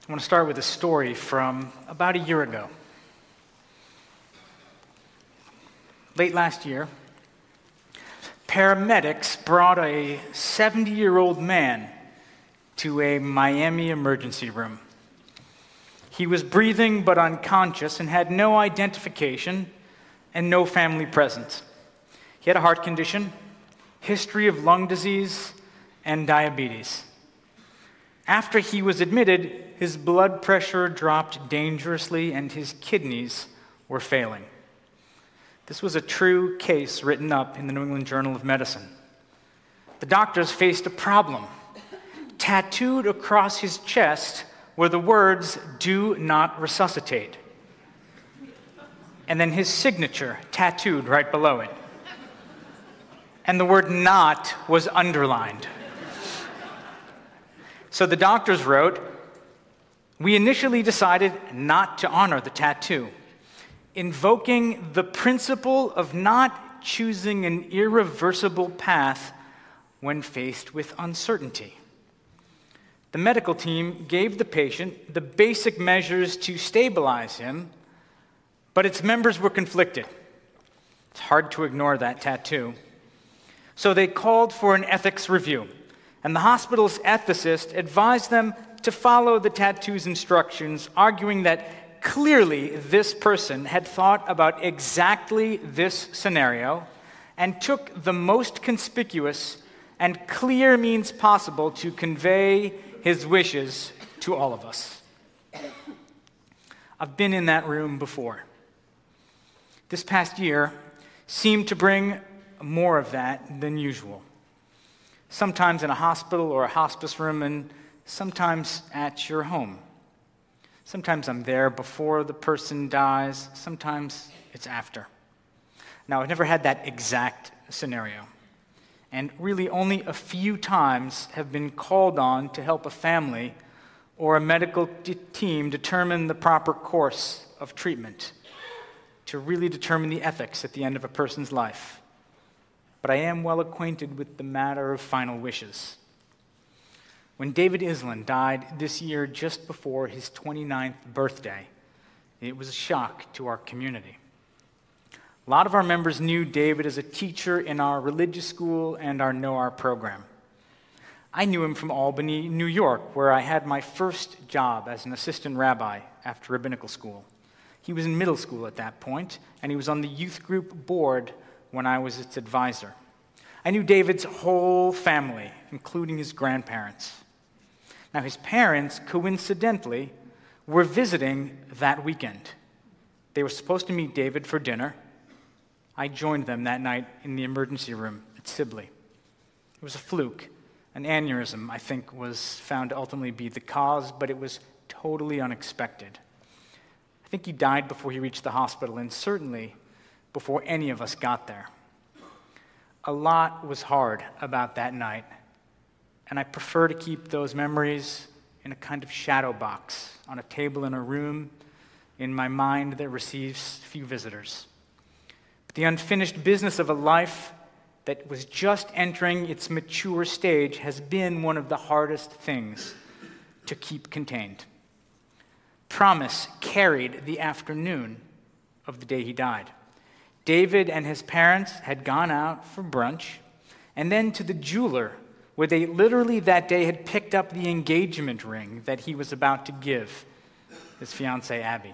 I want to start with a story from about a year ago. Late last year, paramedics brought a 70-year-old man to a Miami emergency room. He was breathing but unconscious and had no identification and no family presence. He had a heart condition, history of lung disease, and diabetes. After he was admitted, his blood pressure dropped dangerously and his kidneys were failing. This was a true case written up in the New England Journal of Medicine. The doctors faced a problem. Tattooed across his chest were the words, "Do not resuscitate." And then his signature tattooed right below it. And the word "not" was underlined. So the doctors wrote, "We initially decided not to honor the tattoo, invoking the principle of not choosing an irreversible path when faced with uncertainty." The medical team gave the patient the basic measures to stabilize him, but its members were conflicted. It's hard to ignore that tattoo. So they called for an ethics review, and the hospital's ethicist advised them to follow the tattoo's instructions, arguing that clearly this person had thought about exactly this scenario and took the most conspicuous and clear means possible to convey his wishes to all of us. I've been in that room before. This past year seemed to bring more of that than usual. Sometimes in a hospital or a hospice room, and sometimes at your home. Sometimes I'm there before the person dies, sometimes it's after. Now, I've never had that exact scenario, and really only a few times have been called on to help a family or a medical team determine the proper course of treatment, to really determine the ethics at the end of a person's life. But I am well acquainted with the matter of final wishes. When David Island died this year just before his 29th birthday, it was a shock to our community. A lot of our members knew David as a teacher in our religious school and our Know Our program. I knew him from Albany, New York, where I had my first job as an assistant rabbi after rabbinical school. He was in middle school at that point, and he was on the youth group board when I was its advisor. I knew David's whole family, including his grandparents. Now, his parents, coincidentally, were visiting that weekend. They were supposed to meet David for dinner. I joined them that night in the emergency room at Sibley. It was a fluke. An aneurysm, I think, was found to ultimately be the cause, but it was totally unexpected. I think he died before he reached the hospital, and certainly before any of us got there. A lot was hard about that night, and I prefer to keep those memories in a kind of shadow box on a table in a room in my mind that receives few visitors. But the unfinished business of a life that was just entering its mature stage has been one of the hardest things to keep contained. Promise carried the afternoon of the day he died. David and his parents had gone out for brunch and then to the jeweler, where they literally that day had picked up the engagement ring that he was about to give his fiancée, Abby.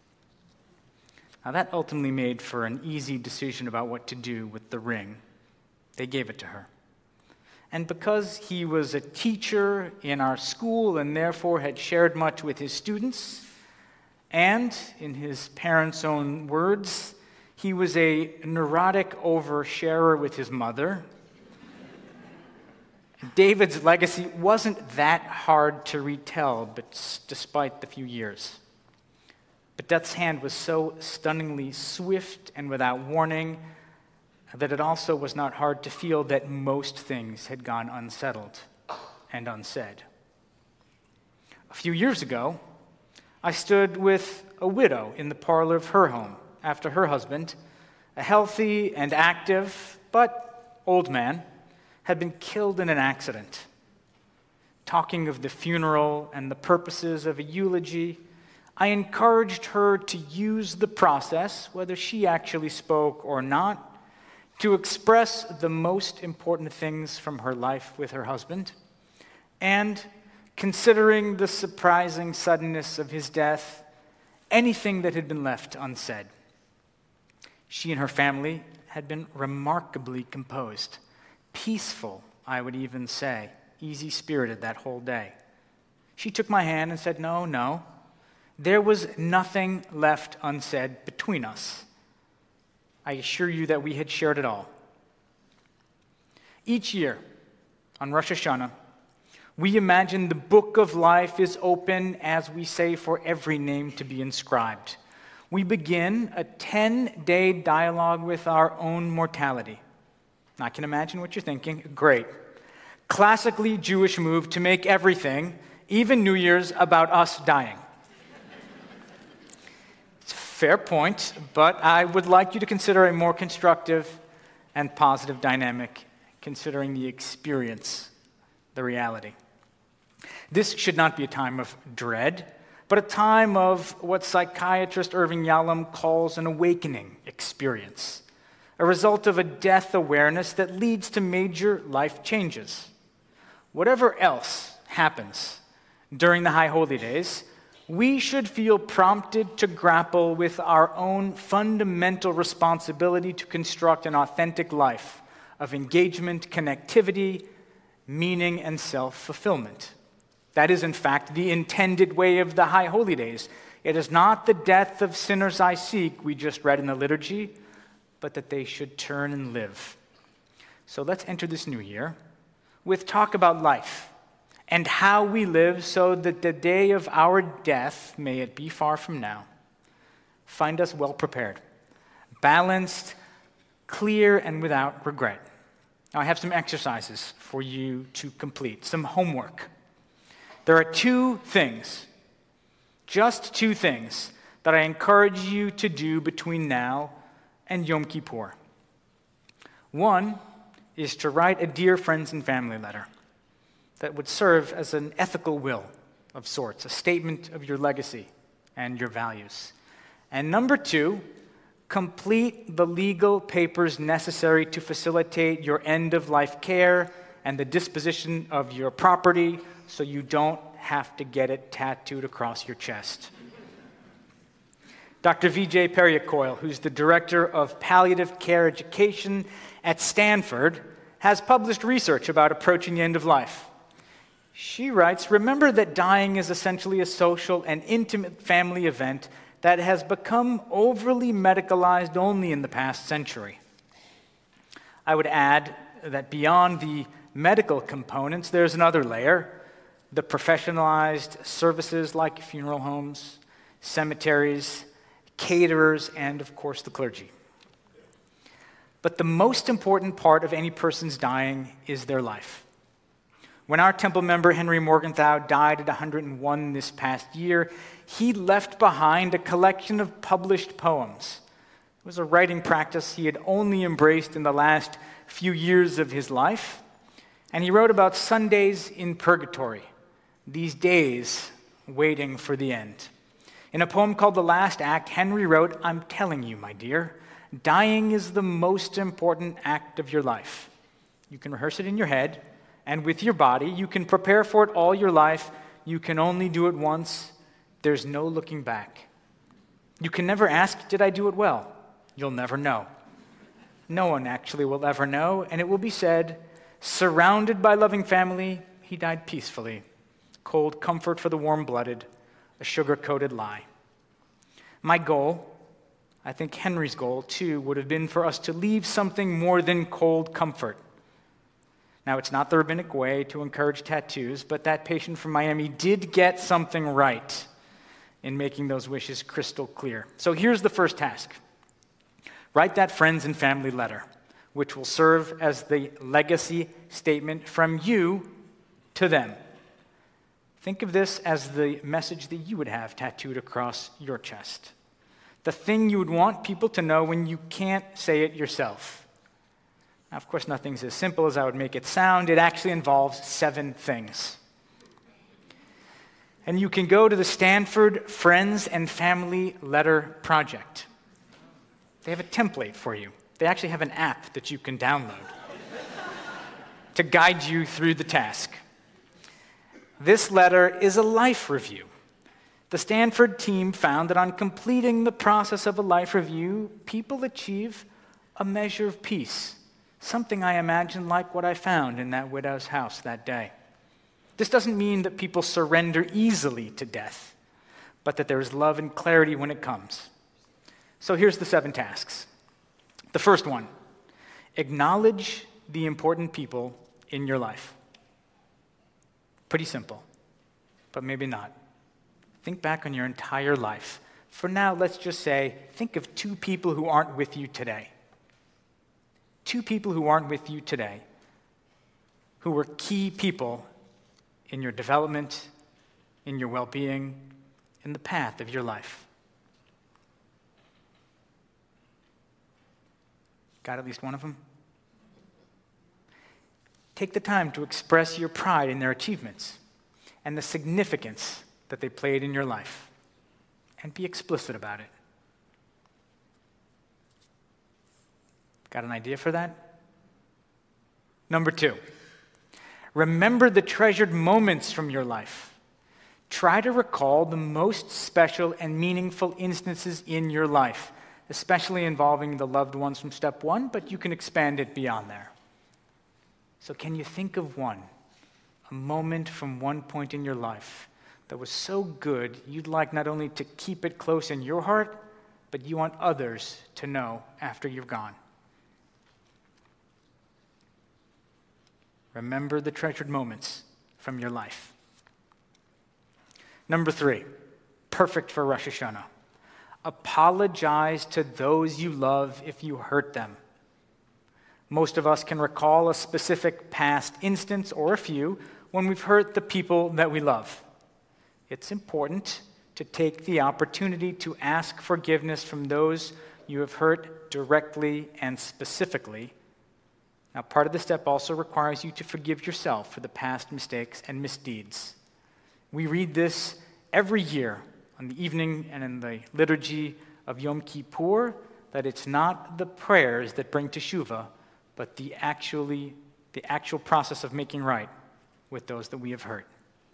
Now, that ultimately made for an easy decision about what to do with the ring. They gave it to her. And because he was a teacher in our school and therefore had shared much with his students, and in his parents' own words, he was a neurotic oversharer with his mother, David's legacy wasn't that hard to retell, but despite the few years. But death's hand was so stunningly swift and without warning that it also was not hard to feel that most things had gone unsettled and unsaid. A few years ago, I stood with a widow in the parlor of her home after her husband, a healthy and active but old man, had been killed in an accident. talking of the funeral and the purposes of a eulogy, I encouraged her to use the process, whether she actually spoke or not, to express the most important things from her life with her husband. And considering the surprising suddenness of his death, anything that had been left unsaid. She and her family had been remarkably composed, peaceful, I would even say, easy-spirited that whole day. She took my hand and said, No, there was nothing left unsaid between us. I assure you that we had shared it all. Each year, on Rosh Hashanah, we imagine the book of life is open, as we say, for every name to be inscribed. We begin a 10-day dialogue with our own mortality. I can imagine what you're thinking. Great. Classically Jewish move to make everything, even New Year's, about us dying. It's a fair point, but I would like you to consider a more constructive and positive dynamic, considering the experience, the reality. This should not be a time of dread, but a time of what psychiatrist Irving Yalom calls an awakening experience, a result of a death awareness that leads to major life changes. Whatever else happens during the High Holy Days, we should feel prompted to grapple with our own fundamental responsibility to construct an authentic life of engagement, connectivity, meaning, and self-fulfillment. That is, in fact, the intended way of the High Holy Days. It is not the death of sinners I seek, we just read in the liturgy, but that they should turn and live. So let's enter this new year with talk about life and how we live so that the day of our death, may it be far from now, find us well prepared, balanced, clear, and without regret. Now, I have some exercises for you to complete, some homework. There are just two things, that I encourage you to do between now and Yom Kippur. One is to write a dear friends and family letter that would serve as an ethical will of sorts, a statement of your legacy and your values. And number two, complete the legal papers necessary to facilitate your end-of-life care and the disposition of your property so you don't have to get it tattooed across your chest. Dr. Vijay Periacoil, who's the director of palliative care education at Stanford, has published research about approaching the end of life. She writes, remember that dying is essentially a social and intimate family event that has become overly medicalized only in the past century. I would add that beyond the medical components, there's another layer, the professionalized services like funeral homes, cemeteries, caterers, and of course the clergy. But the most important part of any person's dying is their life. When our temple member Henry Morgenthau died at 101 this past year, he left behind a collection of published poems. It was a writing practice he had only embraced in the last few years of his life, and he wrote about Sundays in purgatory, these days waiting for the end. In a poem called The Last Act, Henry wrote, I'm telling you, my dear, dying is the most important act of your life. You can rehearse it in your head, and with your body, you can prepare for it all your life. You can only do it once. There's no looking back. You can never ask, did I do it well? You'll never know. No one actually will ever know, and it will be said, surrounded by loving family, he died peacefully. Cold comfort for the warm-blooded, a sugar-coated lie. My goal, I think Henry's goal too, would have been for us to leave something more than cold comfort. Now, it's not the rabbinic way to encourage tattoos, but that patient from Miami did get something right in making those wishes crystal clear. So here's the first task. Write that friends and family letter, which will serve as the legacy statement from you to them. Think of this as the message that you would have tattooed across your chest. The thing you would want people to know when you can't say it yourself. Now, of course, nothing's as simple as I would make it sound. It actually involves 7 things. And you can go to the Stanford Friends and Family Letter Project. They have a template for you. They actually have an app that you can download to guide you through the task. This letter is a life review. The Stanford team found that on completing the process of a life review, people achieve a measure of peace, something I imagine like what I found in that widow's house that day. This doesn't mean that people surrender easily to death, but that there is love and clarity when it comes. So here's the 7 tasks. The first one, acknowledge the important people in your life. Pretty simple, but maybe not. Think back on your entire life. For now, let's just say, think of 2 people who aren't with you today. 2 people who aren't with you today, who were key people in your development, in your well-being, in the path of your life. Got at least one of them? Take the time to express your pride in their achievements and the significance that they played in your life, and be explicit about it. Got an idea for that? Number 2, remember the treasured moments from your life. Try to recall the most special and meaningful instances in your life, especially involving the loved ones from step 1, but you can expand it beyond there. So can you think of one, a moment from one point in your life that was so good you'd like not only to keep it close in your heart, but you want others to know after you're gone? Remember the treasured moments from your life. Number 3, perfect for Rosh Hashanah. Apologize to those you love if you hurt them. Most of us can recall a specific past instance or a few when we've hurt the people that we love. It's important to take the opportunity to ask forgiveness from those you have hurt directly and specifically. Now, part of the step also requires you to forgive yourself for the past mistakes and misdeeds. We read this every year on the evening and in the liturgy of Yom Kippur, that it's not the prayers that bring teshuvah, but the actual process of making right with those that we have hurt.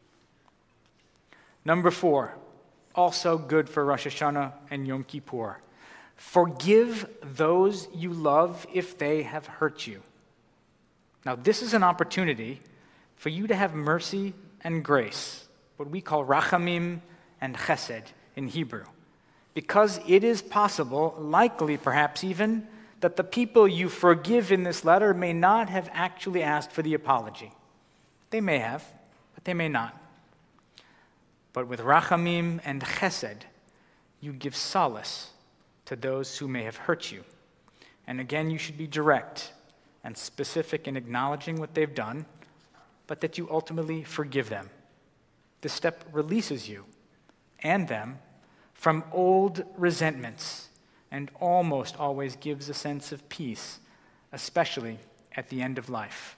Number 4, also good for Rosh Hashanah and Yom Kippur. Forgive those you love if they have hurt you. Now, this is an opportunity for you to have mercy and grace, what we call rachamim and chesed in Hebrew, because it is possible, likely perhaps even, that the people you forgive in this letter may not have actually asked for the apology. They may have, but they may not. But with rachamim and chesed, you give solace to those who may have hurt you. And again, you should be direct and specific in acknowledging what they've done, but that you ultimately forgive them. This step releases you and them from old resentments and almost always gives a sense of peace, especially at the end of life.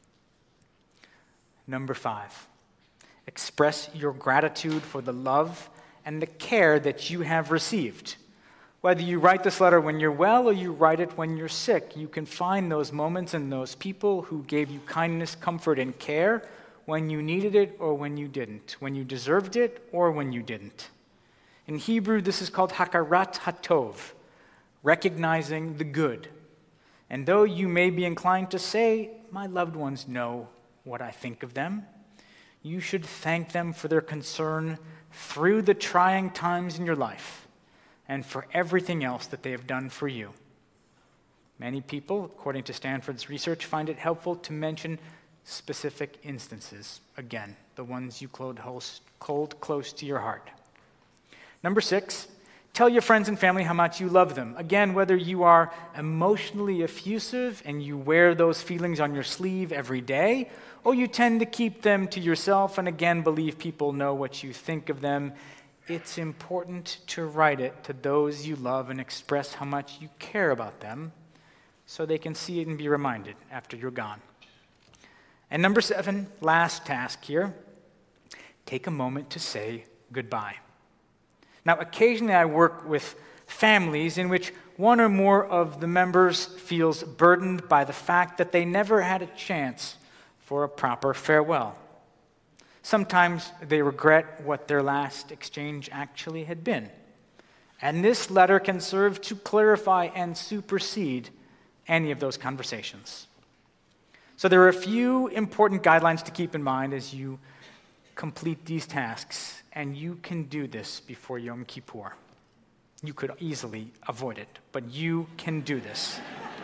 Number 5, express your gratitude for the love and the care that you have received. Whether you write this letter when you're well or you write it when you're sick, you can find those moments and those people who gave you kindness, comfort, and care when you needed it or when you didn't, when you deserved it or when you didn't. In Hebrew, this is called hakarat hatov, recognizing the good. And though you may be inclined to say, my loved ones know what I think of them, you should thank them for their concern through the trying times in your life and for everything else that they have done for you. Many people, according to Stanford's research, find it helpful to mention specific instances. Again, the ones you hold close to your heart. Number 6, tell your friends and family how much you love them. Again, whether you are emotionally effusive and you wear those feelings on your sleeve every day, or you tend to keep them to yourself and again believe people know what you think of them, it's important to write it to those you love and express how much you care about them so they can see it and be reminded after you're gone. And number 7, last task here, take a moment to say goodbye. Now, occasionally I work with families in which one or more of the members feels burdened by the fact that they never had a chance for a proper farewell. Sometimes they regret what their last exchange actually had been. And this letter can serve to clarify and supersede any of those conversations. So there are a few important guidelines to keep in mind as you complete these tasks, and you can do this before Yom Kippur. You could easily avoid it, but you can do this.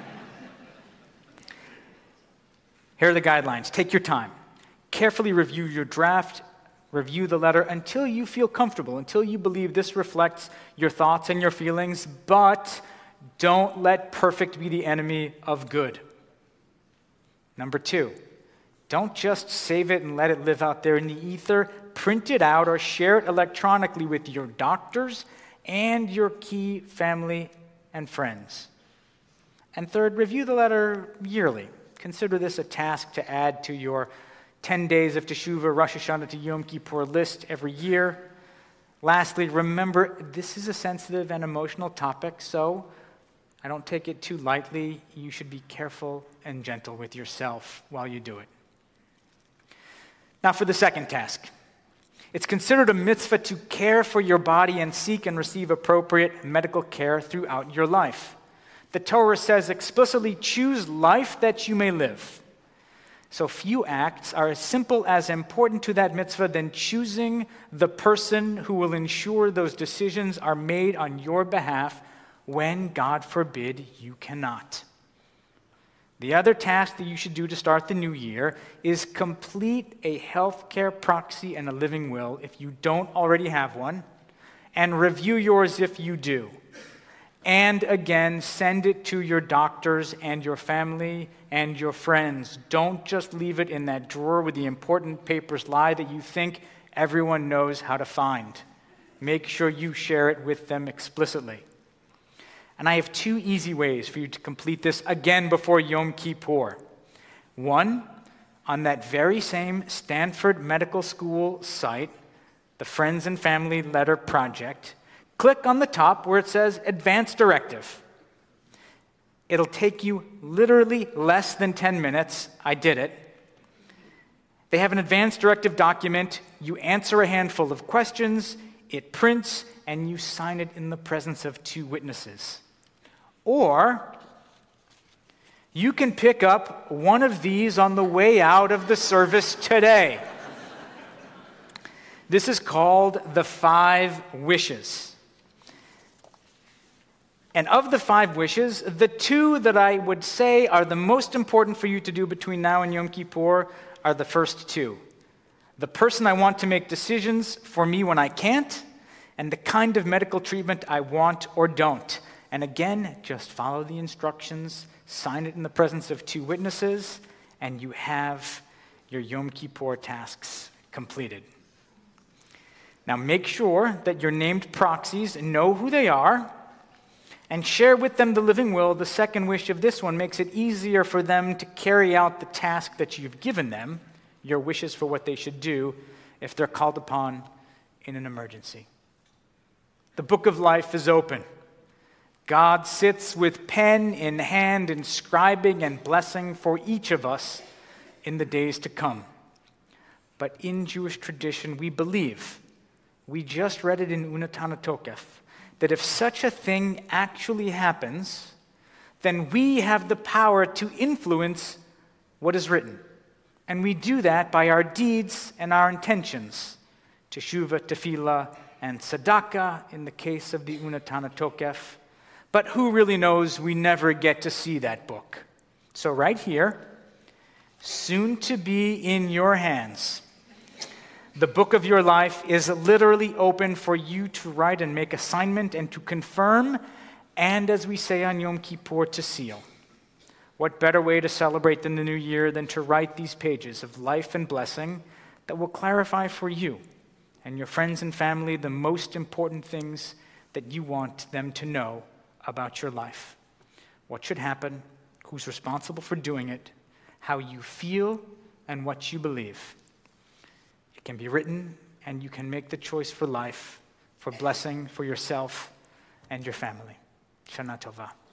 Here are the guidelines. Take your time. Carefully review your draft, review the letter until you feel comfortable, until you believe this reflects your thoughts and your feelings, but don't let perfect be the enemy of good. Number 2, don't just save it and let it live out there in the ether. Print it out or share it electronically with your doctors and your key family and friends. And third, review the letter yearly. Consider this a task to add to your 10 days of Teshuvah, Rosh Hashanah to Yom Kippur list every year. Lastly, remember, this is a sensitive and emotional topic, so I don't take it too lightly. You should be careful and gentle with yourself while you do it. Now for the second task. It's considered a mitzvah to care for your body and seek and receive appropriate medical care throughout your life. The Torah says explicitly, choose life that you may live. So few acts are as simple as important to that mitzvah than choosing the person who will ensure those decisions are made on your behalf when, God forbid, you cannot. The other task that you should do to start the new year is complete a healthcare proxy and a living will if you don't already have one, and review yours if you do. And again, send it to your doctors and your family and your friends. Don't just leave it in that drawer with the important papers lie that you think everyone knows how to find. Make sure you share it with them explicitly. And I have 2 easy ways for you to complete this again before Yom Kippur. One, on that very same Stanford Medical School site, the Friends and Family Letter Project, click on the top where it says Advanced Directive. It'll take you literally less than 10 minutes. I did it. They have an advanced directive document. You answer a handful of questions, it prints, and you sign it in the presence of 2 witnesses. Or you can pick up one of these on the way out of the service today. This is called the 5 Wishes. And of the 5 wishes, the 2 that I would say are the most important for you to do between now and Yom Kippur are the first 2. The person I want to make decisions for me when I can't, and the kind of medical treatment I want or don't. And again, just follow the instructions, sign it in the presence of 2 witnesses, and you have your Yom Kippur tasks completed. Now make sure that your named proxies know who they are, and share with them the living will. The second wish of this one makes it easier for them to carry out the task that you've given them, your wishes for what they should do if they're called upon in an emergency. The book of life is open. God sits with pen in hand, inscribing and blessing for each of us in the days to come. But in Jewish tradition, we believe, we just read it in Unatana Tokef, that if such a thing actually happens, then we have the power to influence what is written. And we do that by our deeds and our intentions. Teshuvah, tefillah, and tzedakah in the case of the Unatana Tokef. But who really knows, we never get to see that book. So right here, soon to be in your hands, the book of your life is literally open for you to write and make assignment and to confirm, and as we say on Yom Kippur, to seal. What better way to celebrate in the new year than to write these pages of life and blessing that will clarify for you and your friends and family the most important things that you want them to know about your life. What should happen, who's responsible for doing it, how you feel, and what you believe. It can be written and you can make the choice for life, for blessing, for yourself and your family. Shana Tova.